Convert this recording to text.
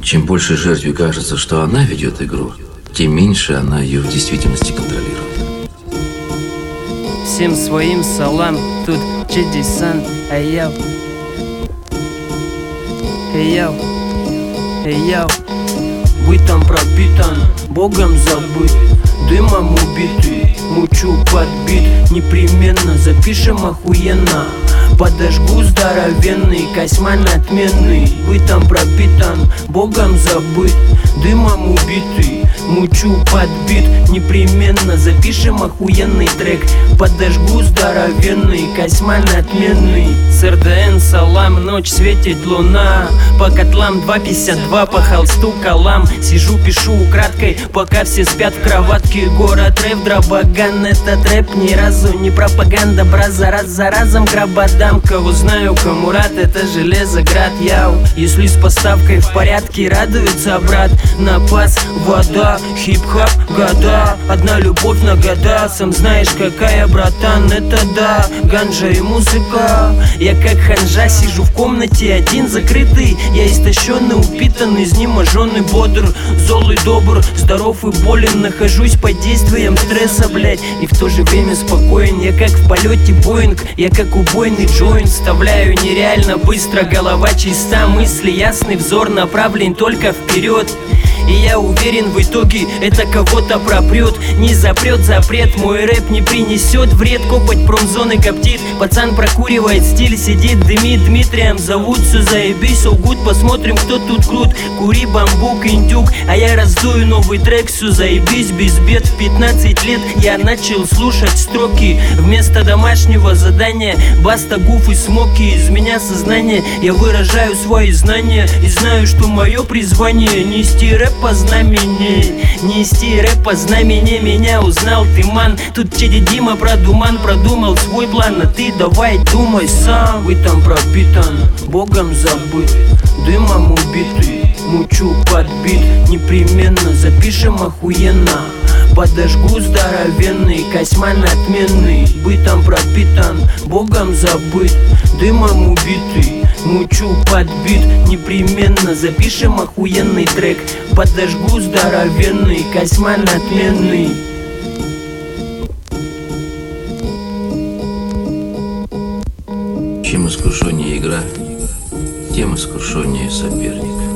Чем больше жертве кажется, что она ведет игру, тем меньше она ее в действительности контролирует. Всем своим салам, тут Чедисан, эй-яу. Эй-яу, эй-яу. Бытом пропитан, Богом забыт, дымом убитый, мучу подбит. Непременно запишем охуенно, подожгу здоровенный, Косьман отменный. Бытом пропитан, Богом забыт, дымом убитый, мучу подбит. Непременно запишем охуенный трек, подожгу здоровенный, Косьман отменный. С РДН салам, ночь светит луна, по котлам 2,52, по холсту калам. Сижу, пишу украдкой, пока все спят в кроватке. Город рэп, дробоган, этот рэп ни разу не пропаганда. Браза раз за разом грабодам, кого знаю, кому рад, это Железоград, яу. Если с поставкой в порядке, радуется брат. Напас, вода, хип-хап, года, одна любовь на года. Сам знаешь какая, братан, это да, ганжа и музыка. Я как ханжа сижу в комнате один закрытый. Я истощенный, упитанный, изнеможенный, бодр, зол и добр, здоров и болен. Нахожусь под действием стресса, блять, и в то же время спокоен. Я как в полете Боинг, я как убойный джойнт. Вставляю нереально быстро, голова чиста, мысли ясный, взор направлен только вперед. И я уверен, в итоге это кого-то пропрет. Не запрет запрет, мой рэп не принесет вред. Копать промзоны коптит, пацан прокуривает стиль, сидит, дымит. Дмитрием зовут, все заебись, all good. Посмотрим, кто тут крут, кури, бамбук, индюк. А я раздую новый трек, все заебись, без бед. В 15 лет я начал слушать строки вместо домашнего задания. Баста, Гуф и Смоки, из меня сознание. Я выражаю свои знания и знаю, что мое призвание нести рэп по знамени, нести рэп по знамени. Меня узнал ты, ман. Тут Чеди Дима продуман, продумал свой план. А ты давай думай сам. Вы там пропитан, Богом забыт, дымом убитый, мучу подбит. Непременно запишем охуенно, подожгу здоровенный, Косьман отменный. Бытом пропитан, Богом забыт, дымом убитый, мучу подбит. Непременно запишем охуенный трек, подожгу здоровенный, Косьман отменный. Чем искушеннее игра, тем искушеннее соперник.